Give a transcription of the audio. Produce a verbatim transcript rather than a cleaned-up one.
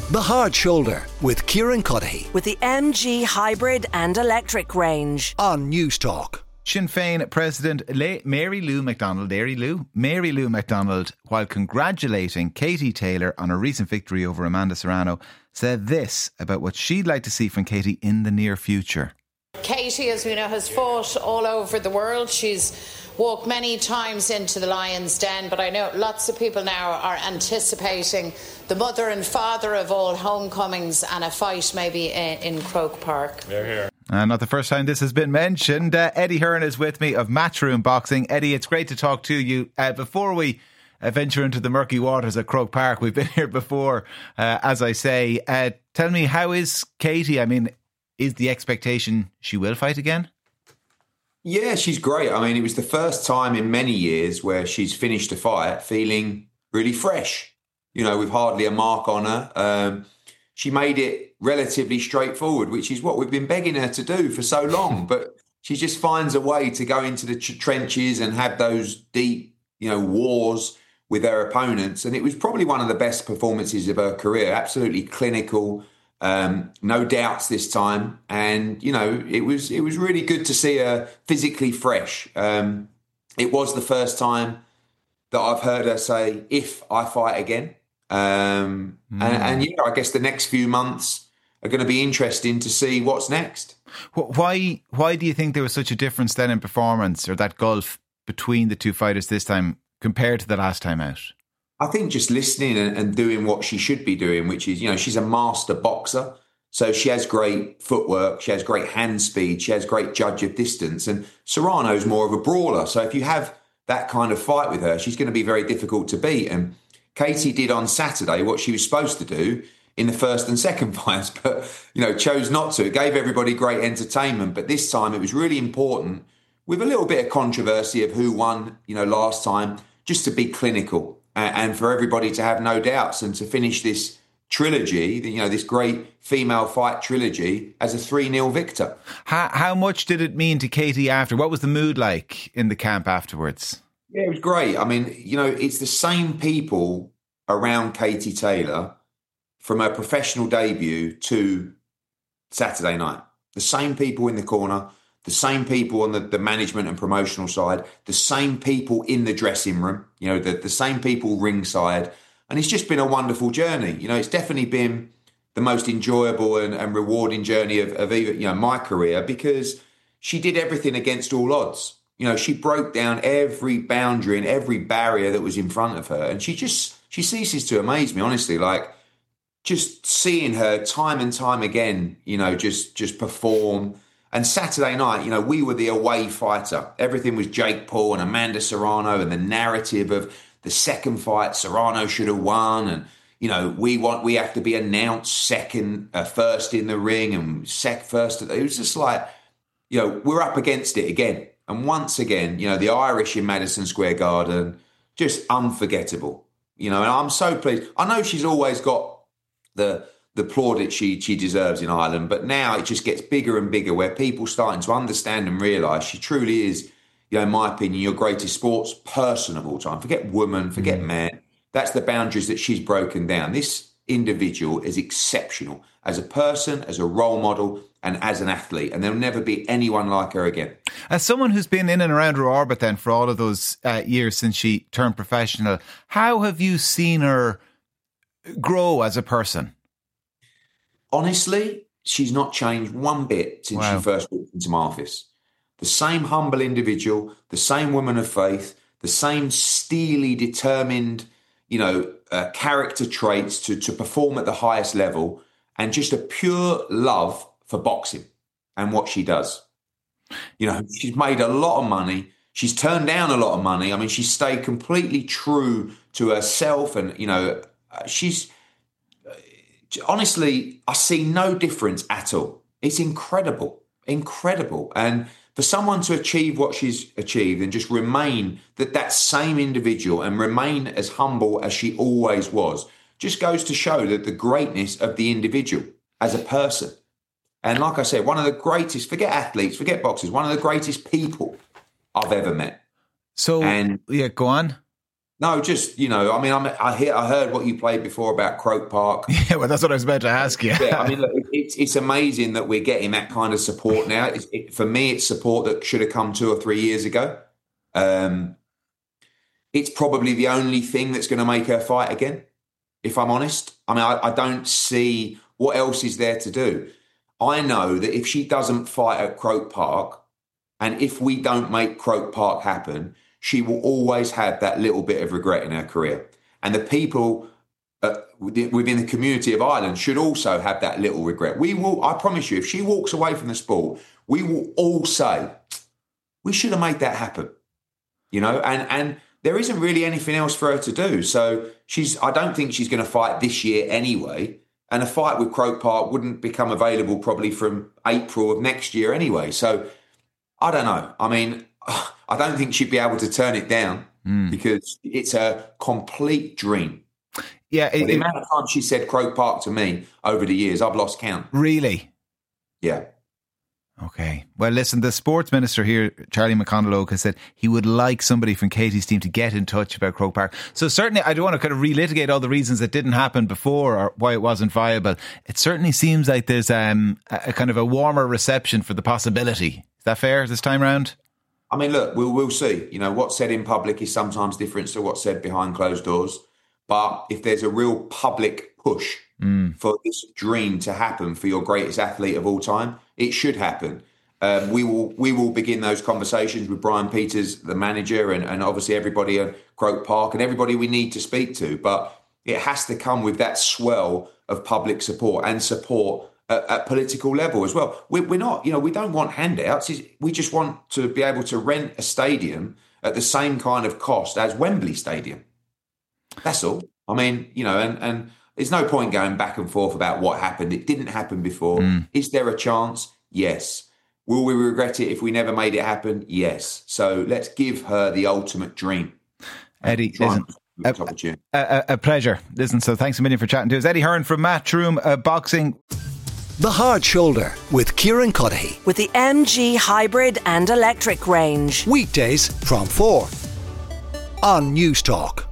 The Hard Shoulder with Kieran Cuddihy with the M G Hybrid and Electric range on News Talk. Sinn Féin President Le- Mary Lou McDonald, Mary Lou, Mary Lou McDonald, while congratulating Katie Taylor on her recent victory over Amanda Serrano, said this about what she'd like to see from Katie in the near future. Katie, as we know, has fought all over the world. She's walked many times into the Lion's Den, but I know lots of people now are anticipating the mother and father of all homecomings and a fight maybe in, in Croke Park. They're here. Uh, not the first time this has been mentioned. Uh, Eddie Hearn is with me of Matchroom Boxing. Eddie, it's great to talk to you. Uh, before we uh, venture into the murky waters at Croke Park, we've been here before, uh, as I say. Uh, tell me, how is Katie? I mean, is the expectation she will fight again? Yeah, she's great. I mean, it was the first time in many years where she's finished a fight feeling really fresh, you know, with hardly a mark on her. Um, she made it relatively straightforward, which is what we've been begging her to do for so long. But she just finds a way to go into the ch- trenches and have those deep, you know, wars with her opponents. And it was probably one of the best performances of her career. Absolutely clinical. Um, no doubts this time, and you know it was it was really good to see her physically fresh. Um, it was the first time that I've heard her say, "If I fight again," um, mm. and, and you know, I guess the next few months are going to be interesting to see what's next. Why why do you think there was such a difference then in performance, or that gulf between the two fighters this time compared to the last time out? I think just listening and, and doing what she should be doing, which is, you know, she's a master boxer. So she has great footwork. She has great hand speed. She has great judge of distance. And Serrano's more of a brawler. So if you have that kind of fight with her, she's going to be very difficult to beat. And Katie did on Saturday what she was supposed to do in the first and second fights, but, you know, chose not to. It gave everybody great entertainment. But this time it was really important, with a little bit of controversy of who won, you know, last time, just to be clinical. And for everybody to have no doubts and to finish this trilogy, you know, this great female fight trilogy as a three nil victor. How, how much did it mean to Katie after? What was the mood like in the camp afterwards? Yeah, it was great. I mean, you know, it's the same people around Katie Taylor from her professional debut to Saturday night. The same people in the corner, the same people on the, the management and promotional side, the same people in the dressing room, you know, the, the same people ringside. And it's just been a wonderful journey. You know, it's definitely been the most enjoyable and, and rewarding journey of, of even, you know, my career, because she did everything against all odds. You know, she broke down every boundary and every barrier that was in front of her. And she just, she ceases to amaze me, honestly. Like, just seeing her time and time again, you know, just, just perform. And Saturday night, you know, we were the away fighter. Everything was Jake Paul and Amanda Serrano, and the narrative of the second fight, Serrano should have won. And, you know, we want, we have to be announced second, uh, first in the ring and sec first. It was just like, you know, we're up against it again. And once again, you know, the Irish in Madison Square Garden, just unforgettable. You know, and I'm so pleased. I know she's always got the... the plaudits she she deserves in Ireland, but now it just gets bigger and bigger, where people starting to understand and realise she truly is, you know, in my opinion, your greatest sports person of all time. Forget woman, forget man. That's the boundaries that she's broken down. This individual is exceptional as a person, as a role model, and as an athlete, and there'll never be anyone like her again. As someone who's been in and around her orbit then for all of those uh, years since she turned professional, how have you seen her grow as a person? Honestly, she's not changed one bit since wow. she first walked into my office. The same humble individual, the same woman of faith, the same steely, determined, you know, uh, character traits to, to perform at the highest level, and just a pure love for boxing and what she does. You know, she's made a lot of money. She's turned down a lot of money. I mean, she's stayed completely true to herself, and, you know, uh, she's... honestly, I see no difference at all. It's incredible, incredible. And for someone to achieve what she's achieved and just remain that that same individual and remain as humble as she always was, just goes to show that the greatness of the individual as a person. And like I said, one of the greatest, forget athletes, forget boxers, one of the greatest people I've ever met. So, and yeah, go on. No, just, you know, I mean, I'm, I hear, I heard what you played before about Croke Park. Yeah, well, that's what I was about to ask you. Yeah, I mean, look, it's it's amazing that we're getting that kind of support now. It's, it, for me, it's support that should have come two or three years ago. Um, it's probably the only thing that's going to make her fight again, if I'm honest. I mean, I, I don't see what else is there to do. I know that if she doesn't fight at Croke Park, and if we don't make Croke Park happen, she will always have that little bit of regret in her career. And the people uh, within the community of Ireland should also have that little regret. We will, I promise you, if she walks away from the sport, we will all say, we should have made that happen. You know, and, and there isn't really anything else for her to do. So she's, I don't think she's going to fight this year anyway. And a fight with Croke Park wouldn't become available probably from April of next year anyway. So I don't know. I mean, I don't think she'd be able to turn it down mm. because it's a complete dream. Yeah, it, the amount of times she said Croke Park to me over the years, I've lost count. Really? Yeah. Okay. Well, listen, the sports minister here, Charlie McConalogue, has said he would like somebody from Katie's team to get in touch about Croke Park. So certainly, I don't want to kind of relitigate all the reasons that didn't happen before or why it wasn't viable. It certainly seems like there's um, a, a kind of a warmer reception for the possibility. Is that fair this time round? I mean, look, we'll, we'll see. You know, what's said in public is sometimes different to what's said behind closed doors. But if there's a real public push mm. for this dream to happen for your greatest athlete of all time, it should happen. Um, we will we will begin those conversations with Brian Peters, the manager, and, and obviously everybody at Croke Park and everybody we need to speak to. But it has to come with that swell of public support and support at, at political level as well. We, we're not, you know, we don't want handouts. We just want to be able to rent a stadium at the same kind of cost as Wembley Stadium. That's all. I mean, you know, and, and there's no point going back and forth about what happened. It didn't happen before. Mm. Is there a chance? Yes. Will we regret it if we never made it happen? Yes. So let's give her the ultimate dream. Eddie, listen, a, a, a pleasure. Listen, so thanks a million for chatting to us. Eddie Hearn from Matchroom uh, Boxing. The Hard Shoulder with Kieran Cuddihy. With the M G Hybrid and Electric range. Weekdays from four on News Talk.